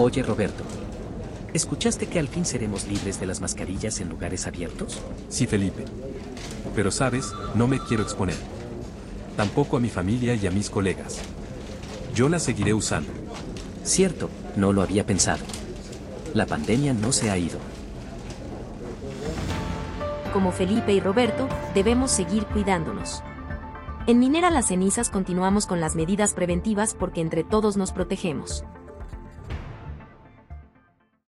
Oye, Roberto, ¿escuchaste que al fin seremos libres de las mascarillas en lugares abiertos? Sí, Felipe. Pero sabes, no me quiero exponer. Tampoco a mi familia y a mis colegas. Yo las seguiré usando. Cierto, no lo había pensado. La pandemia no se ha ido. Como Felipe y Roberto, debemos seguir cuidándonos. En Minera Las Cenizas continuamos con las medidas preventivas porque entre todos nos protegemos.